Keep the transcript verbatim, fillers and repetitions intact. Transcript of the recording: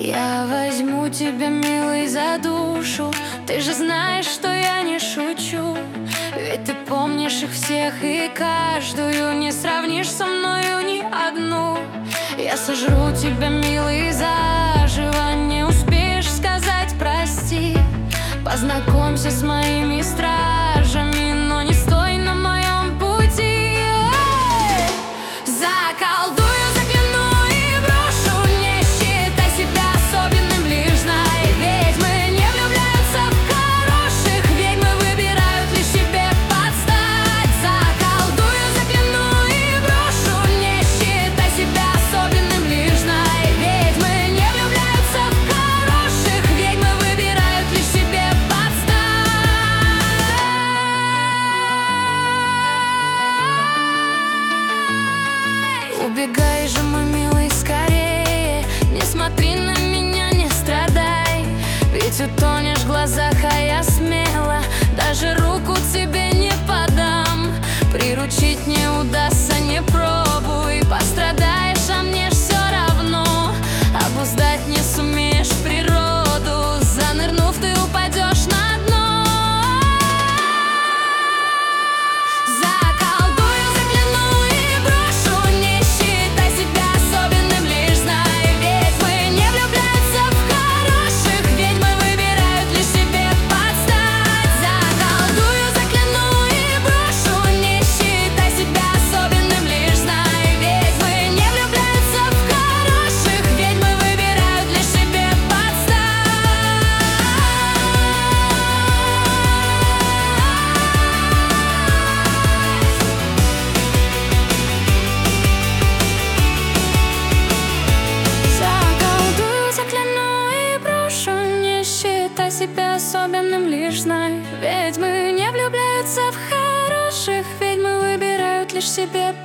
Я возьму тебя, милый, за душу. Ты же знаешь, что я не шучу. Ведь ты помнишь их всех и каждую. Не сравнишь со мною ни одну. Я сожру тебя, милый, заживо. Не успеешь сказать прости. Познакомься с моими стражами, но не стой на моем пути. Заколдую, закляну и брошу. Не считай себя особенным, лишь знай, ведьмы не влюбляются в хороших. Ведьмы выбирают лишь себе подстать. Заколдую, закляну и брошу. Не считай себя особенным, лишь знай, ведьмы не влюбляются в хороших. Ведьмы выбирают лишь себе подстать. Убегай же, мой милый, скорее. Не смотри на меня, не страдай. Ведь утонешь в глазах, а я смело даже руку тебе не подам. Приручить не удастся, не пробуй. Пострадаешь, а мне ж все равно. Обуздать не сумеешь природу. Занырнув, ты упадешь на дно. Заколдую, закляну и брошу. Не считай себя особенным, лишь знай, ведьмы не влюбляются в хороших. Ведьмы выбирают лишь себе подстать. Заколдую, закляну и брошу. Не считай себя особенным, лишь знай, ведьмы не влюбляются в хороших. Ведьмы выбирают лишь себе подстать. Заколдую, закляну и брошу. Не считай себя особенным, лишь знай, ведьмы не влюбляются в хороших. Ведьмы выбирают лишь себе